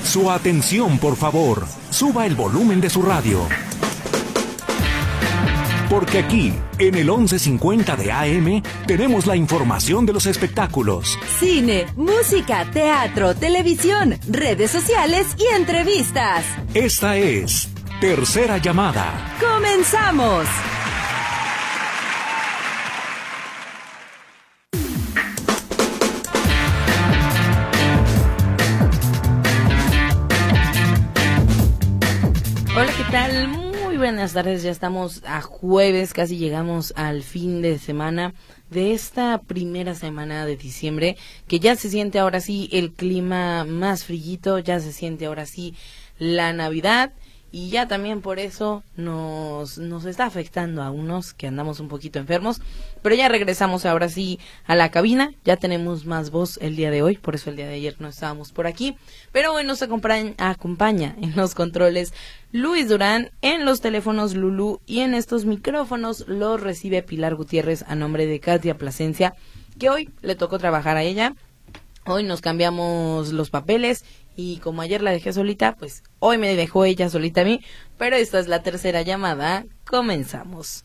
Su atención, por favor. Suba el volumen de su radio. Porque aquí, en el 1150 de AM, tenemos la información de los espectáculos. Cine, música, teatro, televisión, redes sociales y entrevistas. Esta es Tercera Llamada. ¡Comenzamos! Hola, ¿qué tal? Muy buenas tardes, ya estamos a jueves, casi llegamos al fin de semana de esta primera semana de diciembre, que ya se siente ahora sí el clima más frillito, ya se siente ahora sí la Navidad. Y ya también por eso nos está afectando a unos que andamos un poquito enfermos. Pero ya regresamos ahora sí a la cabina. Ya tenemos más voz el día de hoy. Por eso el día de ayer no estábamos por aquí. Pero hoy nos acompaña en los controles Luis Durán. En los teléfonos Lulú. Y en estos micrófonos los recibe Pilar Gutiérrez a nombre de Katia Plasencia. Que hoy le tocó trabajar a ella. Hoy nos cambiamos los papeles. Y como ayer la dejé solita, pues hoy me dejó ella solita a mí. Pero esta es la tercera llamada. Comenzamos.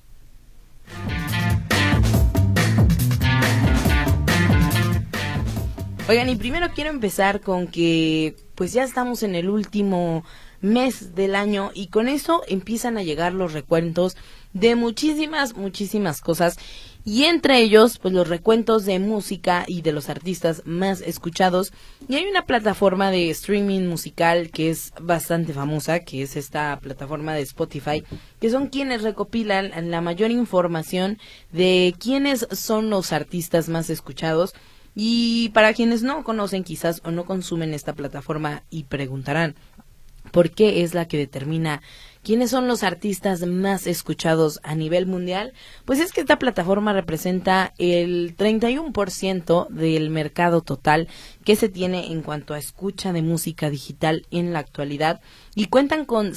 Oigan, y primero quiero empezar con que pues ya estamos en el último mes del año. Y con eso empiezan a llegar los recuentos de muchísimas cosas. Y entre ellos, pues los recuentos de música y de los artistas más escuchados. Y hay una plataforma de streaming musical que es bastante famosa, que es esta plataforma de Spotify, que son quienes recopilan la mayor información de quiénes son los artistas más escuchados. Y para quienes no conocen quizás o no consumen esta plataforma y preguntarán por qué es la que determina ¿quiénes son los artistas más escuchados a nivel mundial? Pues es que esta plataforma representa el 31% del mercado total que se tiene en cuanto a escucha de música digital en la actualidad y cuentan con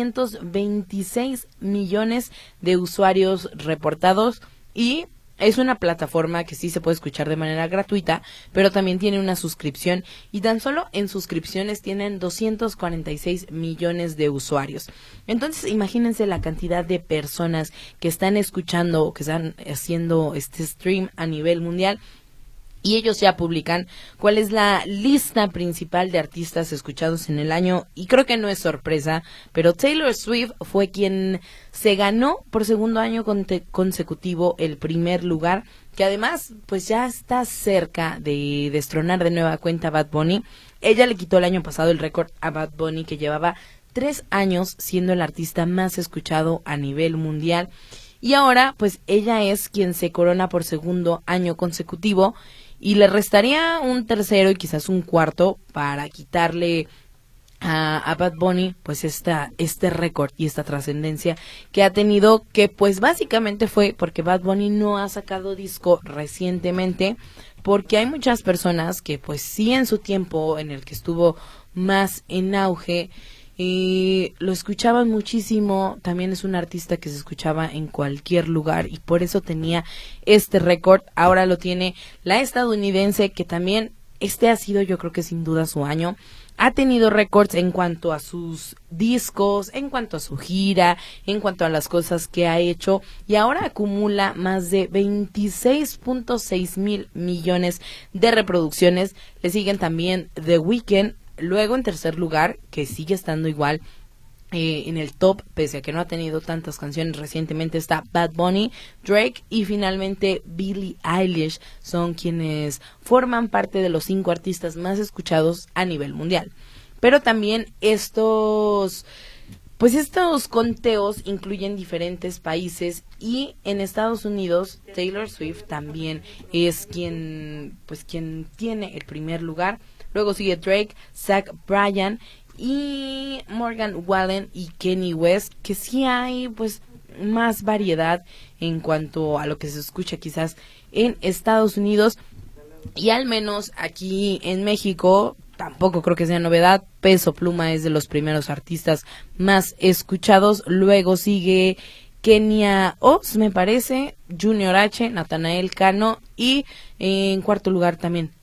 626 millones de usuarios reportados y es una plataforma que sí se puede escuchar de manera gratuita, pero también tiene una suscripción y tan solo en suscripciones tienen 246 millones de usuarios. Entonces, imagínense la cantidad de personas que están escuchando o que están haciendo este stream a nivel mundial. Y ellos ya publican cuál es la lista principal de artistas escuchados en el año. Y creo que no es sorpresa, pero Taylor Swift fue quien se ganó por segundo año consecutivo el primer lugar. Que además, pues ya está cerca de destronar de nueva cuenta a Bad Bunny. Ella le quitó el año pasado el récord a Bad Bunny, que llevaba 3 años siendo el artista más escuchado a nivel mundial. Y ahora, pues ella es quien se corona por segundo año consecutivo. Y le restaría un tercero y quizás un cuarto para quitarle a Bad Bunny pues este récord y esta trascendencia que ha tenido, que pues básicamente fue porque Bad Bunny no ha sacado disco recientemente, porque hay muchas personas que pues sí en su tiempo en el que estuvo más en auge y lo escuchaban muchísimo. También es un artista que se escuchaba en cualquier lugar y por eso tenía este récord. Ahora lo tiene la estadounidense, que también ha sido, yo creo que sin duda su año. Ha tenido récords en cuanto a sus discos, en cuanto a su gira, en cuanto a las cosas que ha hecho, y ahora acumula más de 26.6 mil millones de reproducciones. Le siguen también The Weeknd. Luego, en tercer lugar, que sigue estando igual en el top, pese a que no ha tenido tantas canciones recientemente, está Bad Bunny, Drake y finalmente Billie Eilish. Son quienes forman parte de los 5 artistas más escuchados a nivel mundial. Pero también estos conteos incluyen diferentes países y en Estados Unidos Taylor Swift también es quien tiene el primer lugar. Luego sigue Drake, Zach Bryan y Morgan Wallen y Kanye West, que sí hay pues más variedad en cuanto a lo que se escucha quizás en Estados Unidos. Y al menos aquí en México, tampoco creo que sea novedad, Peso Pluma es de los primeros artistas más escuchados. Luego sigue Kenia Oz, me parece, Junior H, Natanael Cano y en cuarto lugar también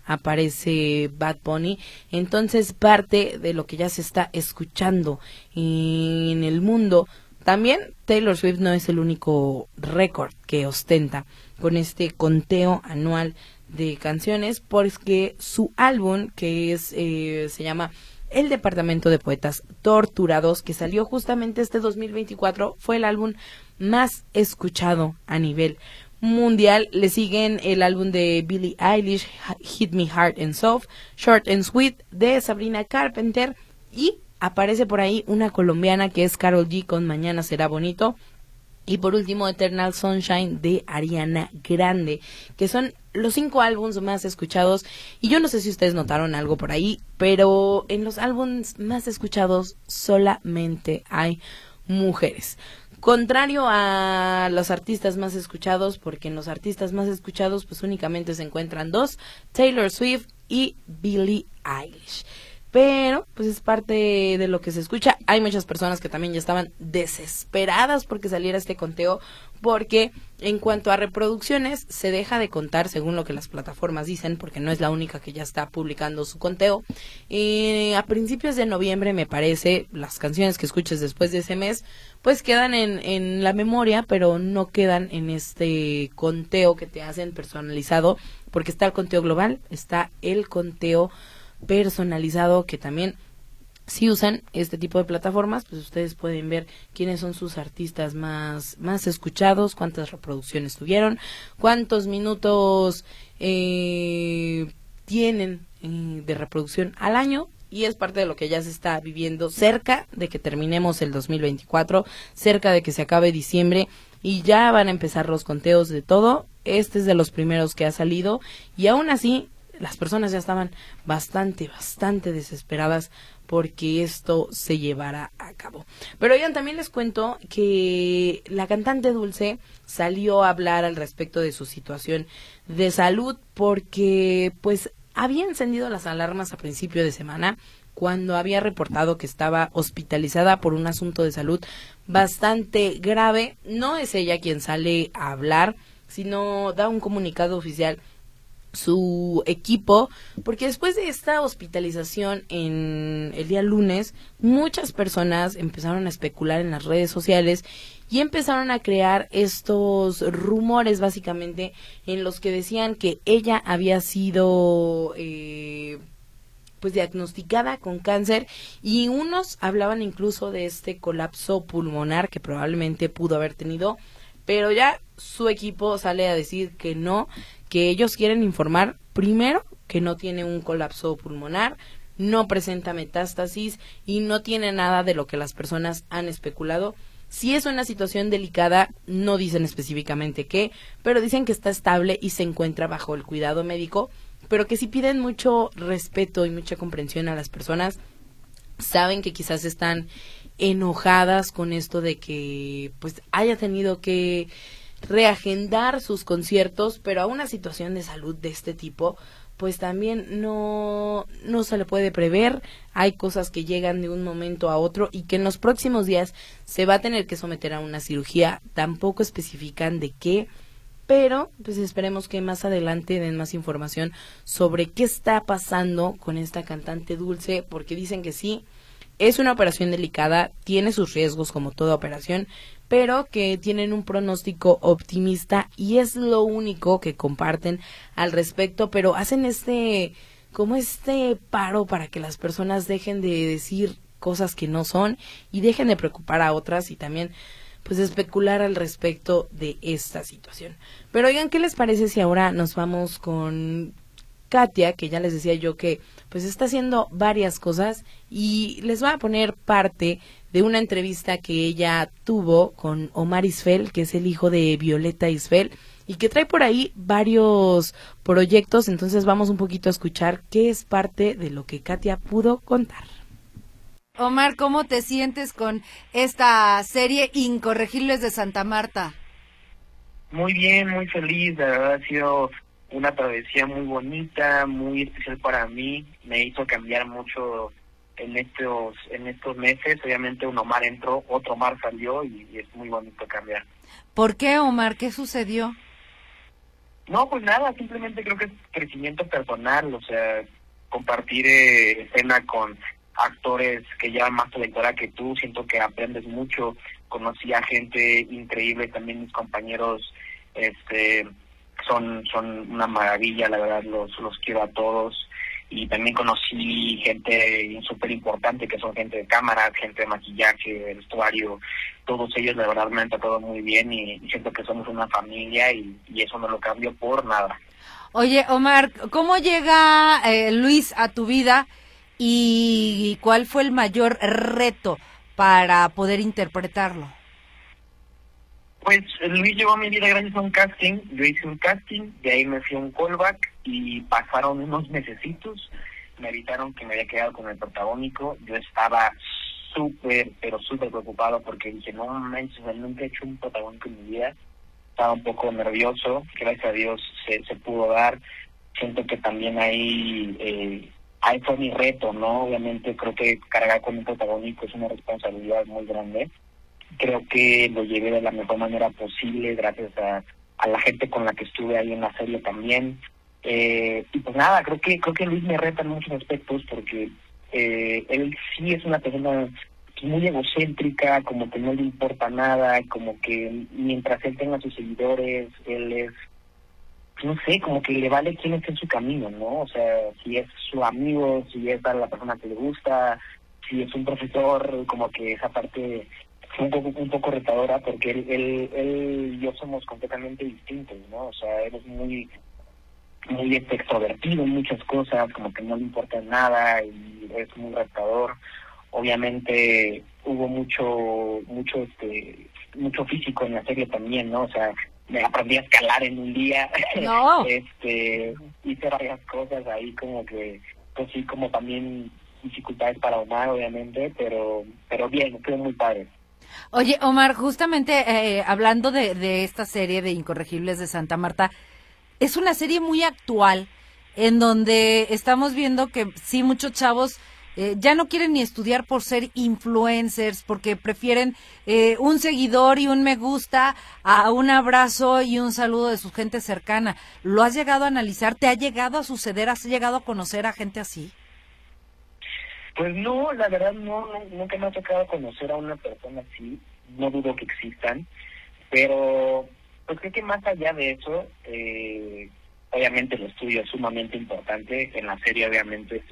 aparece Bad Bunny. Entonces parte de lo que ya se está escuchando en el mundo. También Taylor Swift no es el único récord que ostenta con este conteo anual de canciones, porque su álbum, que es se llama El Departamento de Poetas Torturados, que salió justamente este 2024, fue el álbum más escuchado a nivel mundial. Le siguen el álbum de Billie Eilish, Hit Me Hard and Soft, Short and Sweet, de Sabrina Carpenter, y aparece por ahí una colombiana que es Karol G con Mañana Será Bonito. Y por último, Eternal Sunshine de Ariana Grande, que son los 5 álbumes más escuchados. Y yo no sé si ustedes notaron algo por ahí, pero en los álbumes más escuchados solamente hay mujeres. Contrario a los artistas más escuchados, porque en los artistas más escuchados pues únicamente se encuentran 2, Taylor Swift y Billie Eilish. Pero pues es parte de lo que se escucha. Hay muchas personas que también ya estaban desesperadas porque saliera este conteo, porque en cuanto a reproducciones se deja de contar según lo que las plataformas dicen, porque no es la única que ya está publicando su conteo. A principios de noviembre, me parece, las canciones que escuches después de ese mes pues quedan en la memoria, pero no quedan en este conteo que te hacen personalizado, porque está el conteo global, está el conteo personalizado, que también si usan este tipo de plataformas, pues ustedes pueden ver quiénes son sus artistas más escuchados, cuántas reproducciones tuvieron, cuántos minutos tienen de reproducción al año. Y es parte de lo que ya se está viviendo cerca de que terminemos el 2024, cerca de que se acabe diciembre, y ya van a empezar los conteos de todo. Este es de los primeros que ha salido, y aún así las personas ya estaban bastante desesperadas porque esto se llevara a cabo. Pero oigan, también les cuento que la cantante Dulce salió a hablar al respecto de su situación de salud, porque pues había encendido las alarmas a principio de semana cuando había reportado que estaba hospitalizada por un asunto de salud bastante grave. No es ella quien sale a hablar, sino da un comunicado oficial su equipo, porque después de esta hospitalización en el día lunes, muchas personas empezaron a especular en las redes sociales y empezaron a crear estos rumores, básicamente, en los que decían que ella había sido pues diagnosticada con cáncer, y unos hablaban incluso de este colapso pulmonar que probablemente pudo haber tenido, pero ya su equipo sale a decir que no, que ellos quieren informar primero que no tiene un colapso pulmonar, no presenta metástasis y no tiene nada de lo que las personas han especulado. Si es una situación delicada, no dicen específicamente qué, pero dicen que está estable y se encuentra bajo el cuidado médico, pero que sí piden mucho respeto y mucha comprensión a las personas. Saben que quizás están enojadas con esto de que pues haya tenido que reagendar sus conciertos, pero a una situación de salud de este tipo pues también no se le puede prever. Hay cosas que llegan de un momento a otro y que en los próximos días se va a tener que someter a una cirugía. Tampoco especifican de qué, pero pues esperemos que más adelante den más información sobre qué está pasando con esta cantante Dulce, porque dicen que sí, es una operación delicada, tiene sus riesgos como toda operación, pero que tienen un pronóstico optimista, y es lo único que comparten al respecto. Pero hacen este paro para que las personas dejen de decir cosas que no son y dejen de preocupar a otras, y también pues especular al respecto de esta situación. Pero oigan, ¿qué les parece si ahora nos vamos con Katia, que ya les decía yo que pues está haciendo varias cosas, y les voy a poner parte de una entrevista que ella tuvo con Omar Isfel, que es el hijo de Violeta Isfel, y que trae por ahí varios proyectos. Entonces vamos un poquito a escuchar qué es parte de lo que Katia pudo contar. Omar, ¿cómo te sientes con esta serie Incorregibles de Santa Marta? Muy bien, muy feliz, la verdad ha sido una travesía muy bonita, muy especial para mí, me hizo cambiar mucho en estos meses. Obviamente un Omar entró, otro Omar salió, y es muy bonito cambiar. ¿Por qué, Omar? ¿Qué sucedió? No, pues nada, simplemente creo que es crecimiento personal, o sea, compartir escena con actores que llevan más trayectoria que tú, siento que aprendes mucho. Conocí a gente increíble, también mis compañeros son una maravilla, la verdad, los quiero a todos. Y también conocí gente súper importante, que son gente de cámaras, gente de maquillaje, de vestuario. Todos ellos, la verdad, me han tratado muy bien y siento que somos una familia y eso no lo cambio por nada. Oye, Omar, ¿cómo llega Luis a tu vida y cuál fue el mayor reto para poder interpretarlo? Pues Luis llegó a mi vida gracias a un casting. Yo hice un casting, de ahí me fui a un callback y pasaron unos mesecitos. Me avisaron que me había quedado con el protagónico. Yo estaba súper, pero súper preocupado porque dije, no manches, nunca he hecho un protagónico en mi vida. Estaba un poco nervioso, gracias a Dios se pudo dar. Siento que también ahí fue mi reto, ¿no? Obviamente creo que cargar con un protagónico es una responsabilidad muy grande. Creo que lo llevé de la mejor manera posible, gracias a la gente con la que estuve ahí en la serie también. Y pues nada, creo que Luis me reta en muchos aspectos porque él sí es una persona muy egocéntrica, como que no le importa nada, como que mientras él tenga sus seguidores, él es, no sé, como que le vale quién esté en su camino, ¿no? O sea, si es su amigo, si es a la persona que le gusta, si es un profesor, como que esa parte fue un poco retadora porque él y yo somos completamente distintos, ¿no? O sea, él es muy extrovertido en muchas cosas, como que no le importa nada y es muy retador. Obviamente hubo mucho físico en la serie también, ¿no? O sea, me aprendí a escalar en un día. No. Hice varias cosas ahí como que, pues sí, como también dificultades para Omar, obviamente, pero bien, fue muy padre. Oye, Omar, justamente hablando de esta serie de Incorregibles de Santa Marta, es una serie muy actual en donde estamos viendo que sí, muchos chavos ya no quieren ni estudiar por ser influencers, porque prefieren un seguidor y un me gusta a un abrazo y un saludo de su gente cercana. ¿Lo has llegado a analizar? ¿Te ha llegado a suceder? ¿Has llegado a conocer a gente así? Pues no, la verdad nunca me ha tocado conocer a una persona así, no dudo que existan, pero pues creo que más allá de eso, obviamente el estudio es sumamente importante, en la serie obviamente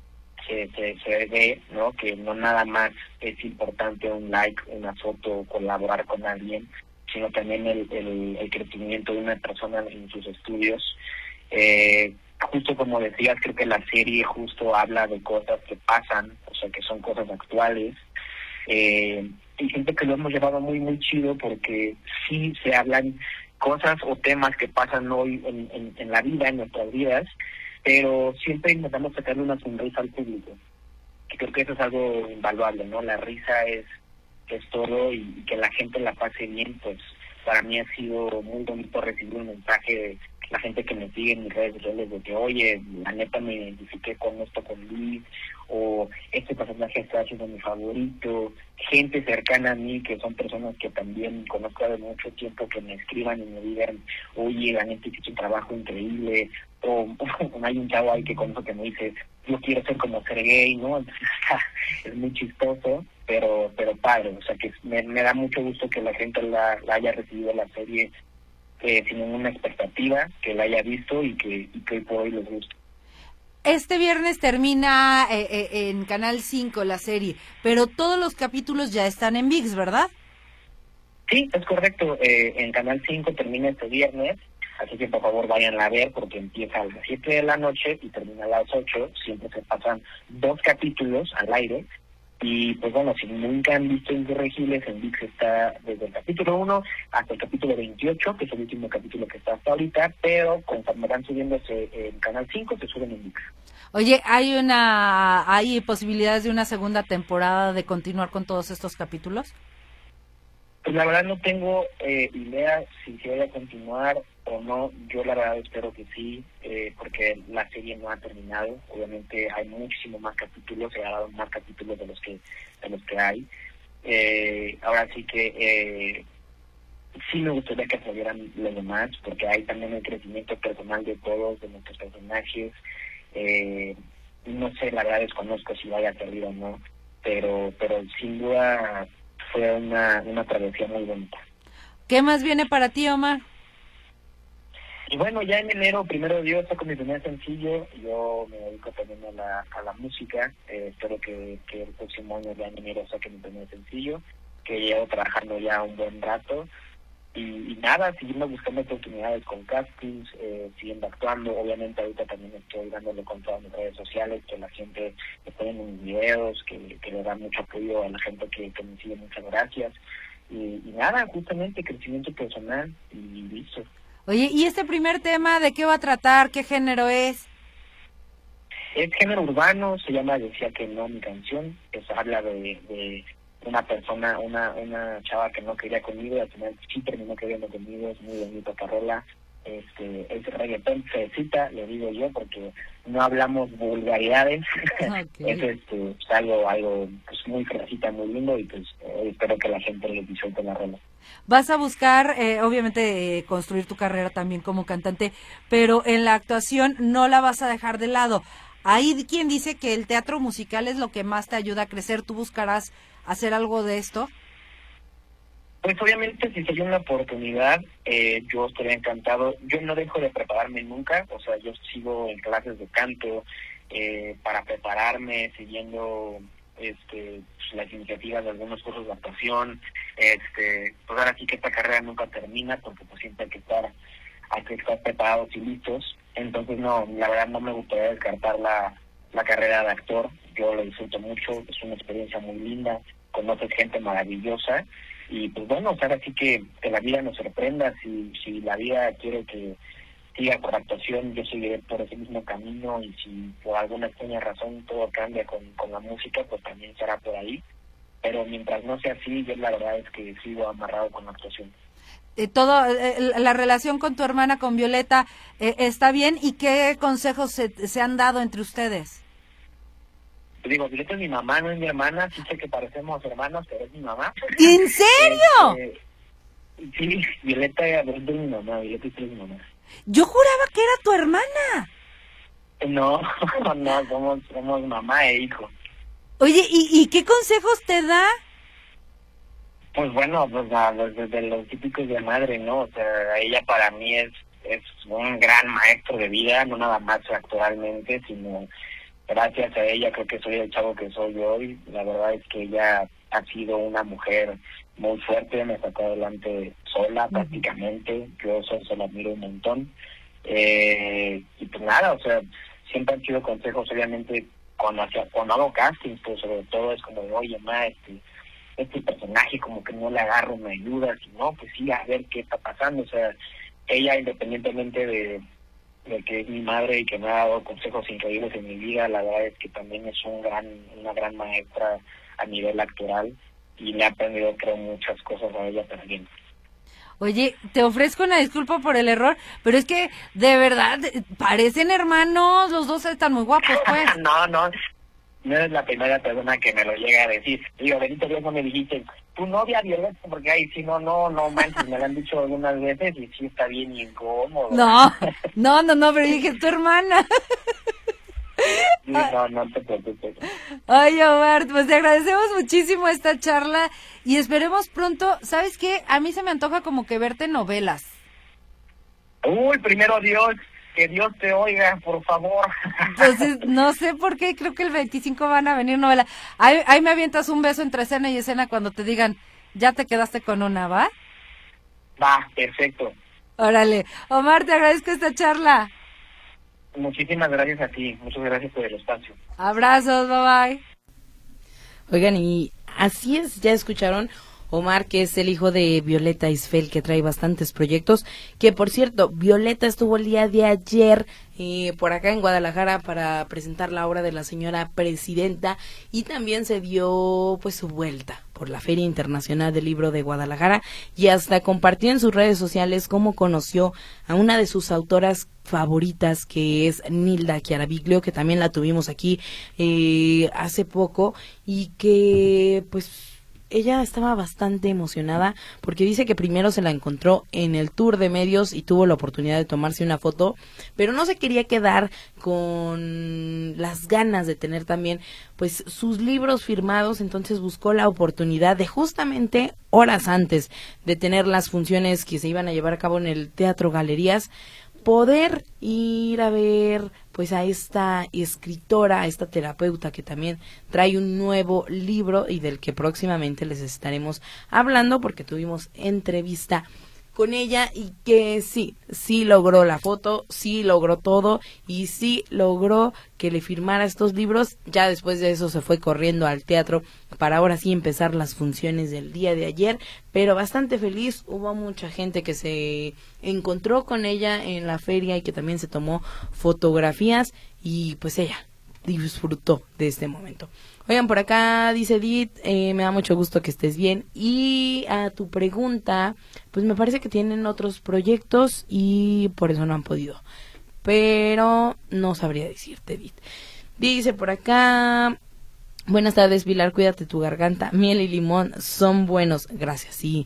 se ve, ¿no? Que no nada más es importante un like, una foto, colaborar con alguien, sino también el crecimiento de una persona en sus estudios. Justo como decías, creo que la serie justo habla de cosas que pasan, o sea, que son cosas actuales, y siento que lo hemos llevado muy, muy chido porque sí se hablan cosas o temas que pasan hoy en la vida, en nuestras vidas, pero siempre intentamos sacarle una sonrisa al público, que creo que eso es algo invaluable, ¿no? La risa es todo y que la gente la pase bien, pues para mí ha sido muy bonito recibir un mensaje de la gente que me sigue en mis redes sociales de que, oye, la neta me identifiqué con esto, con Luis, o este personaje está siendo mi favorito, gente cercana a mí que son personas que también conozco de mucho tiempo que me escriban y me digan, oye, la neta hiciste un trabajo increíble, o hay un chavo ahí que conozco que me dice, yo quiero ser como Sergey, ¿no? Entonces es muy chistoso, pero padre, o sea que me da mucho gusto que la gente la haya recibido la serie sin ninguna expectativa, que la haya visto y que hoy por hoy les gusta. Este viernes termina en Canal 5 la serie, pero todos los capítulos ya están en ViX, ¿verdad? Sí, es correcto. En Canal 5 termina este viernes, así que por favor vayan a ver porque empieza a las 7 de la noche y termina a las 8. Siempre se pasan 2 capítulos al aire. Y pues bueno, si nunca han visto Incorregibles, en ViX está desde el capítulo 1 hasta el capítulo 28, que es el último capítulo que está hasta ahorita, pero conforme van subiéndose en Canal 5, se suben en ViX. Oye, ¿hay posibilidades de una segunda temporada de continuar con todos estos capítulos? Pues la verdad no tengo idea si se vaya a continuar o no. Yo la verdad espero que sí, porque la serie no ha terminado. Obviamente hay muchísimo más capítulos, se ha dado más capítulos de los que hay. Ahora sí que sí me gustaría que salieran los demás, porque hay también el crecimiento personal de todos, de nuestros personajes. No sé, la verdad desconozco si vaya a salir o no, pero sin duda fue una travesía muy bonita. ¿Qué más viene para ti, Omar? Y bueno, ya en enero, primero Dios, saco mi primer sencillo. Yo me dedico también a la música. Espero que el próximo año, ya en enero, saque mi primer sencillo, que llevo trabajando ya un buen rato. Y nada, siguiendo buscando oportunidades con castings, siguiendo actuando. Obviamente ahorita también estoy dándole con todas mis redes sociales, que la gente me pone en mis videos, que le da mucho apoyo a la gente que me sigue. Muchas gracias. Y nada, justamente crecimiento personal y listo. Oye, ¿y este primer tema de qué va a tratar? ¿Qué género es? Es género urbano, se llama Decía que no, mi canción. Habla de una persona, una chava que no quería conmigo y al final sí terminó queriendo conmigo. Es muy bonita carrola. Es reggaetón, se cita, le digo yo, porque no hablamos vulgaridades. Okay. Es algo pues muy fresita, muy lindo, y pues espero que la gente le disfrute la rola. Vas a buscar, obviamente, construir tu carrera también como cantante, pero en la actuación no la vas a dejar de lado. Hay quien dice que el teatro musical es lo que más te ayuda a crecer. ¿Tú buscarás hacer algo de esto? Pues obviamente si se dio una oportunidad, yo estaría encantado. Yo no dejo de prepararme nunca, o sea, yo sigo en clases de canto para prepararme, siguiendo pues, las iniciativas de algunos cursos de actuación. Pues ahora sí que esta carrera nunca termina, porque pues siempre hay que estar preparados y listos. Entonces no, la verdad no me gustaría descartar la carrera de actor. Yo lo disfruto mucho, es una experiencia muy linda, conoces gente maravillosa. Y pues bueno, ahora sí que la vida nos sorprenda. Si la vida quiere que siga por actuación, yo seguiré por ese mismo camino, y si por alguna extraña razón todo cambia con la música, pues también será por ahí. Pero mientras no sea así, yo la verdad es que sigo amarrado con la actuación. La relación con tu hermana, con Violeta, ¿está bien? ¿Y qué consejos se han dado entre ustedes? Digo, Violeta es mi mamá, no es mi hermana. Sí sé que parecemos hermanos, pero es mi mamá. ¿En serio? Sí, Violeta es mi mamá, Violeta es mi mamá. Yo juraba que era tu hermana. No, somos mamá e hijo. Oye, ¿y qué consejos te da? Pues bueno, pues desde los típicos de madre, ¿no? O sea, ella para mí es un gran maestro de vida, no nada más actualmente, sino gracias a ella creo que soy el chavo que soy hoy. La verdad es que ella ha sido una mujer muy fuerte, me sacó adelante sola prácticamente. Yo se la admiro un montón. Y pues nada, o sea, siempre han sido consejos, obviamente, cuando hago castings, pues sobre todo es como, oye, ma, este personaje como que no le agarro, me ayuda, si no, pues sí, a ver qué está pasando. O sea, ella, independientemente de que es mi madre y que me ha dado consejos increíbles en mi vida, la verdad es que también es una gran maestra a nivel actoral, y le he aprendido, creo, muchas cosas a ella también. Oye, te ofrezco una disculpa por el error, pero es que, de verdad, parecen hermanos, los dos están muy guapos, pues. No eres la primera persona que me lo llega a decir. Digo, bendito Dios, no me dijiste, tu novia Violeta, porque ahí sí, no manches, me lo han dicho algunas veces y sí está bien incómodo. No, pero dije, tu hermana. Sí, no te preocupes. Ay, Omar, pues te agradecemos muchísimo esta charla y esperemos pronto. ¿Sabes qué? A mí se me antoja como que verte novelas. Uy, primero Dios, que Dios te oiga, por favor. Entonces, no sé por qué, creo que el 25 van a venir novelas. Ahí me avientas un beso entre escena y escena cuando te digan, ya te quedaste con una, ¿va? Va, perfecto. Órale. Omar, te agradezco esta charla. Muchísimas gracias a ti, muchas gracias por el espacio. Abrazos, bye bye. Oigan, y así es, ya escucharon, Omar, que es el hijo de Violeta Isfel, que trae bastantes proyectos, que por cierto, Violeta estuvo el día de ayer por acá en Guadalajara para presentar la obra de la señora presidenta, y también se dio pues su vuelta por la Feria Internacional del Libro de Guadalajara, y hasta compartió en sus redes sociales cómo conoció a una de sus autoras favoritas, que es Nilda Chiaraviglio, que también la tuvimos aquí hace poco, y que pues ella estaba bastante emocionada porque dice que primero se la encontró en el tour de medios y tuvo la oportunidad de tomarse una foto, pero no se quería quedar con las ganas de tener también pues sus libros firmados, entonces buscó la oportunidad de justamente horas antes de tener las funciones que se iban a llevar a cabo en el Teatro Galerías, poder ir a ver pues a esta escritora, a esta terapeuta que también trae un nuevo libro y del que próximamente les estaremos hablando porque tuvimos entrevista con ella y que sí logró la foto, sí logró todo y sí logró que le firmara estos libros. Ya después de eso se fue corriendo al teatro para ahora sí empezar las funciones del día de ayer, pero bastante feliz. Hubo mucha gente que se encontró con ella en la feria y que también se tomó fotografías y pues ella disfrutó de este momento. Oigan, por acá dice Edith, me da mucho gusto que estés bien. Y a tu pregunta, pues me parece que tienen otros proyectos y por eso no han podido. Pero no sabría decirte, Edith. Dice por acá, buenas tardes, Pilar, cuídate tu garganta. Miel y limón son buenos. Gracias, sí.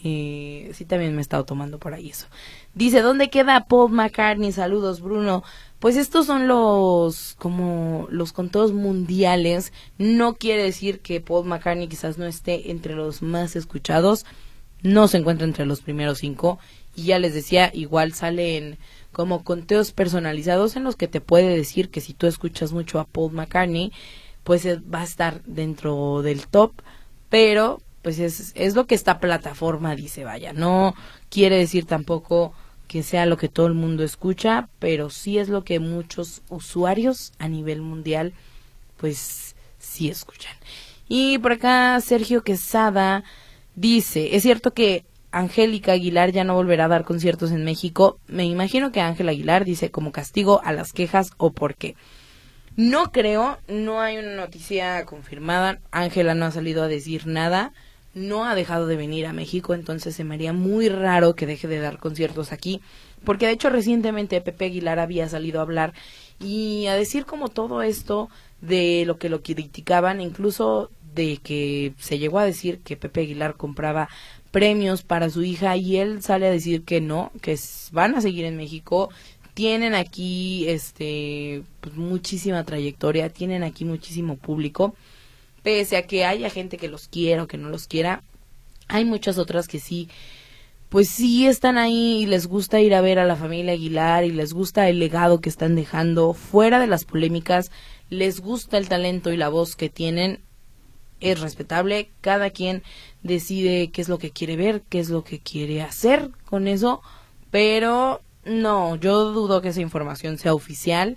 Sí, también me he estado tomando por ahí eso. Dice, ¿dónde queda Paul McCartney? Saludos, Bruno. Pues estos son los conteos mundiales. No quiere decir que Paul McCartney quizás no esté entre los más escuchados. No se encuentra entre los primeros 5. Y ya les decía, igual salen como conteos personalizados en los que te puede decir que si tú escuchas mucho a Paul McCartney, pues va a estar dentro del top. Pero pues es lo que esta plataforma dice, vaya. No quiere decir tampoco que sea lo que todo el mundo escucha, pero sí es lo que muchos usuarios a nivel mundial pues sí escuchan. Y por acá Sergio Quesada dice, ¿es cierto que Angélica Aguilar ya no volverá a dar conciertos en México? Me imagino que Ángela Aguilar dice como castigo a las quejas o por qué. No creo, no hay una noticia confirmada, Ángela no ha salido a decir nada. No ha dejado de venir a México, entonces se me haría muy raro que deje de dar conciertos aquí, porque de hecho recientemente Pepe Aguilar había salido a hablar y a decir como todo esto de lo que lo criticaban, incluso de que se llegó a decir que Pepe Aguilar compraba premios para su hija y él sale a decir que no, que van a seguir en México, tienen aquí pues muchísima trayectoria, tienen aquí muchísimo público. Pese a que haya gente que los quiera o que no los quiera, hay muchas otras que sí, pues sí están ahí y les gusta ir a ver a la familia Aguilar y les gusta el legado que están dejando, fuera de las polémicas, les gusta el talento y la voz que tienen, es respetable, cada quien decide qué es lo que quiere ver, qué es lo que quiere hacer con eso, pero no, yo dudo que esa información sea oficial,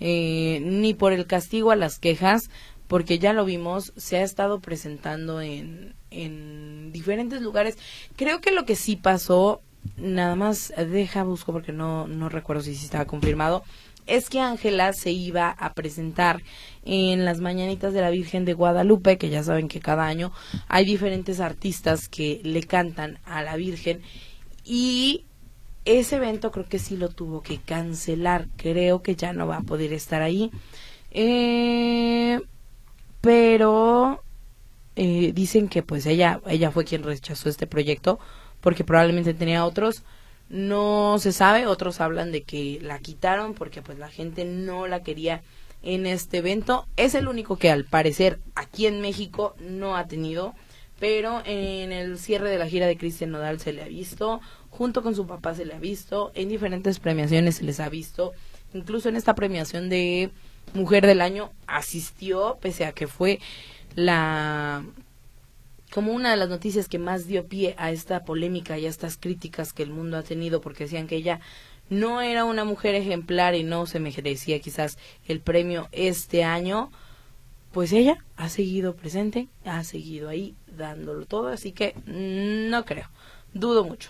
ni por el castigo a las quejas, porque ya lo vimos, se ha estado presentando en diferentes lugares. Creo que lo que sí pasó, nada más busco porque no recuerdo si estaba confirmado, es que Ángela se iba a presentar en las Mañanitas de la Virgen de Guadalupe, que ya saben que cada año hay diferentes artistas que le cantan a la Virgen, y ese evento creo que sí lo tuvo que cancelar, creo que ya no va a poder estar ahí. Pero dicen que pues ella fue quien rechazó este proyecto porque probablemente tenía otros, no se sabe, otros hablan de que la quitaron porque pues la gente no la quería en este evento. Es el único que al parecer aquí en México no ha tenido, pero en el cierre de la gira de Cristian Nodal se le ha visto, junto con su papá se le ha visto, en diferentes premiaciones se les ha visto, incluso en esta premiación de Mujer del Año asistió, pese a que fue como una de las noticias que más dio pie a esta polémica y a estas críticas que el mundo ha tenido, porque decían que ella no era una mujer ejemplar y no se merecía quizás el premio este año. Pues ella ha seguido presente, ha seguido ahí dándolo todo, así que no creo, dudo mucho.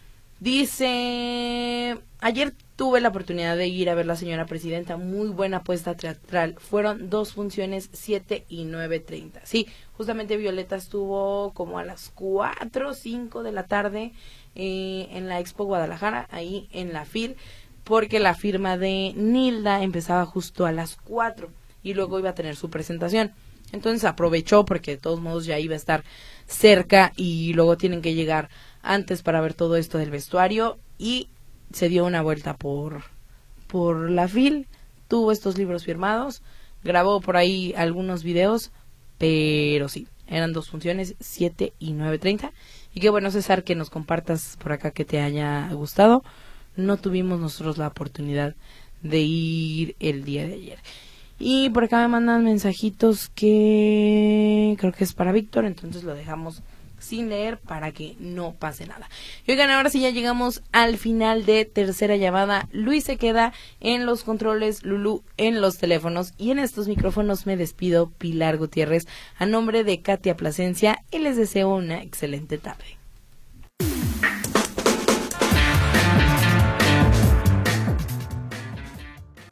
Dice, ayer tuve la oportunidad de ir a ver La Señora Presidenta, muy buena apuesta teatral, fueron 2 funciones, 7 y 9:30. Sí, justamente Violeta estuvo como a las 4 o 5 de la tarde en la Expo Guadalajara, ahí en la FIL, porque la firma de Nilda empezaba justo a las 4 y luego iba a tener su presentación. Entonces aprovechó porque de todos modos ya iba a estar cerca y luego tienen que llegar antes para ver todo esto del vestuario y se dio una vuelta por la FIL, tuvo estos libros firmados, grabó por ahí algunos videos, pero sí, eran 2 funciones, 7 y 9:30. Y qué bueno, César, que nos compartas por acá que te haya gustado. No tuvimos nosotros la oportunidad de ir el día de ayer. Y por acá me mandan mensajitos que creo que es para Víctor, entonces lo dejamos sin leer para que no pase nada. Y oigan, ahora sí ya llegamos al final de Tercera Llamada. Luis se queda en los controles, Lulú en los teléfonos y en estos micrófonos me despido, Pilar Gutiérrez, a nombre de Katia Plasencia y les deseo una excelente tarde.